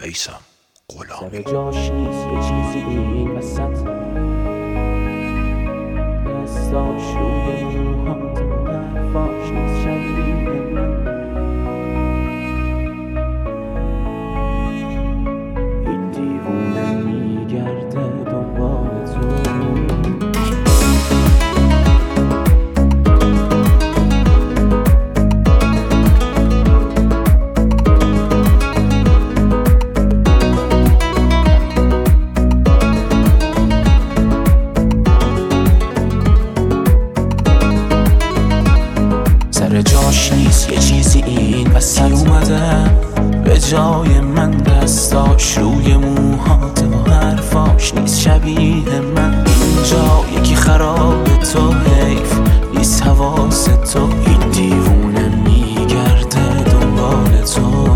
میثم غلامی. سر جاش نیست یه چیزی این وسط، دستاش روی موهات و حرفاش نیست شبیه من. این دیوونه میگرده دنبال تو. سر جاش نیست یه چیزی این وسط اومده به جای من، دستاش روی موهات و حرفاش نیست شبیه من. اینجا یکی خراب تو، حیف نیست حواس تو. این دیوونه میگرده دنبال تو.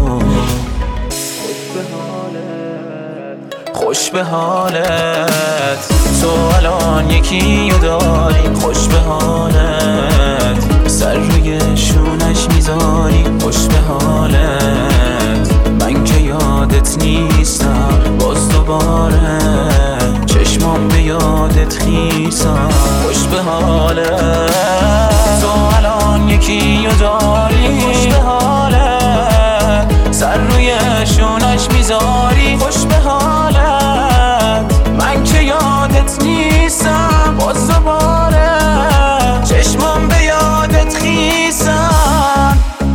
خوش به حالت تو الان یکی رو داری، خوش به حالت سر روی شونش میذاری، خوش به حالت من که یادت نیستم باز دوباره چشمام به یادت خیسم. خوش به حالت تو الان یکی رو داری، خوش به حالت سر روی شونش میذاری، خوش به حالت من که یادت نیستم باز دوباره چشمام به یادت خیسم.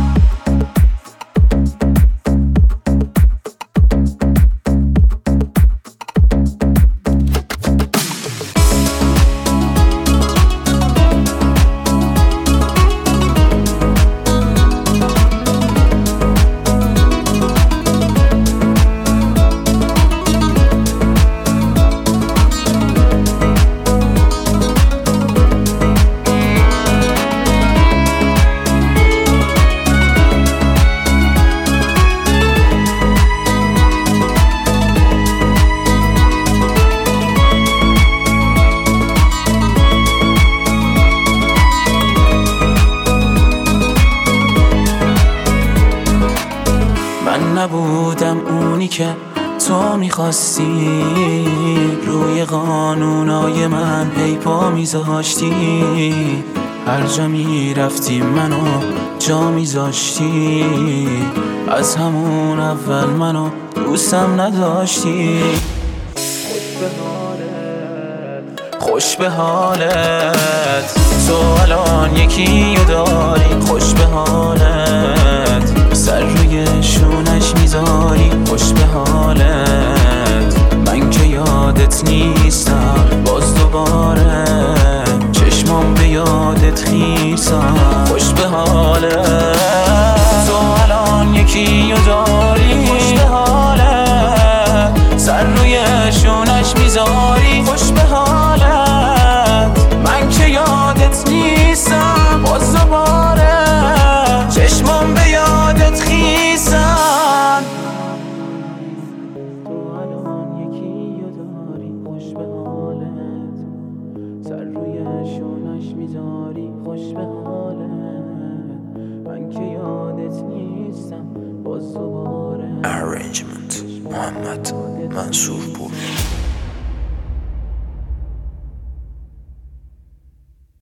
من نبودم اونی که تو میخواستی، روی قانونای من پیپا میذاشتی، هر جا میرفتی منو جا میذاشتی، از همون اول منو دوستم نداشتی. خوش به حالت تو الان یکی رو داری، خوش به حالت سر روی شونش میذاری، خوش به حالت من که یادت نیستم باز دوباره چشمام به یادت خیسم. خوش به حالت تو الان یکی رو داری، خوش به حالت سر روی شونش میذاری، خوش به حالت من که یادت نیستم باز دوباره چشمام به یادت خیسم. تو الان یکی رو داری، خوش به حالت سر روی شونش میذاری، خوش به حالت من که یادت نیستم باز دوباره. Arrangement محمد منصورپور.